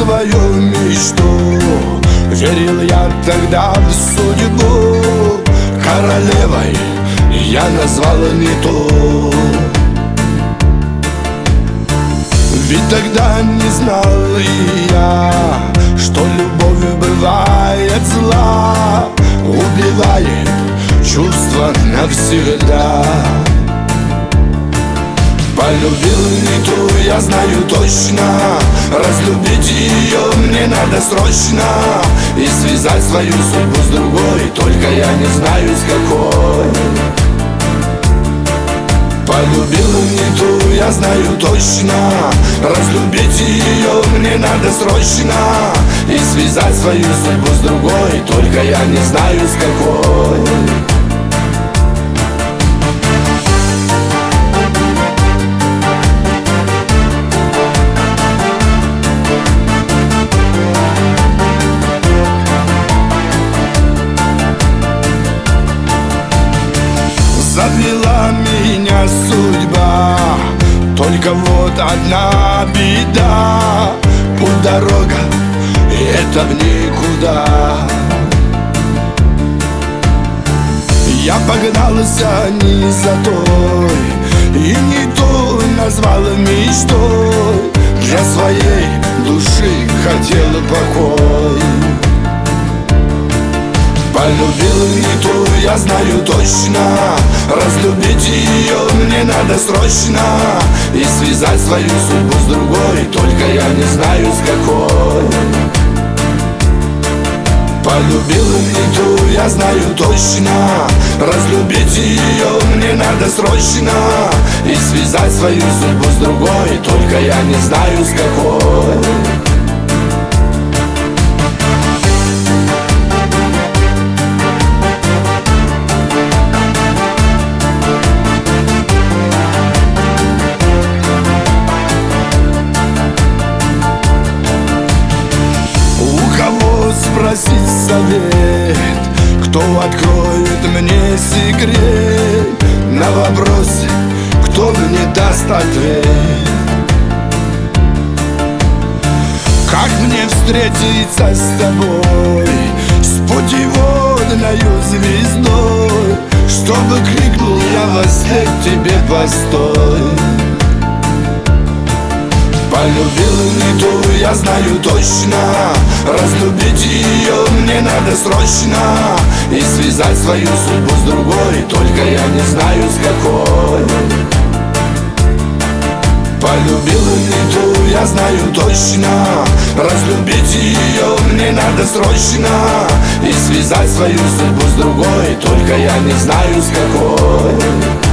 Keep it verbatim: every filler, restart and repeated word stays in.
свою мечту. Верил я тогда в судьбу, королевой я назвал не ту. Ведь тогда не знал и я, что любовь бывает зла, убивает чувства навсегда. Полюбил не ту, я знаю точно, разлюбить ее мне надо срочно, и связать свою судьбу с другой, только я не знаю с какой. Полюбил не ту, я знаю точно, разлюбить ее мне надо срочно, и связать свою судьбу с другой, только я не знаю с какой. Завела меня судьба, только вот одна беда. Путь дорога, и это в никуда. Я погнался не за той, и не ту назвал мечтой. Для своей души хотел покой. Полюбил не ту, я знаю точно, разлюбить ее мне надо срочно, и связать свою судьбу с другой, только я не знаю с какой. Полюбил не ту, я знаю точно, разлюбить ее мне надо срочно, и связать свою судьбу с другой, только я не знаю с какой. Спросить совет, кто откроет мне секрет на вопросы, кто мне даст ответ. Как мне встретиться с тобой, с путеводною звездой, чтобы крикнул я во след тебе постой. Полюбил не ту, я знаю точно, разлюбить ее мне надо срочно, и связать свою судьбу с другой, только я не знаю с какой. Полюбил не ту, я знаю точно, разлюбить ее мне надо срочно, и связать свою судьбу с другой, только я не знаю с какой.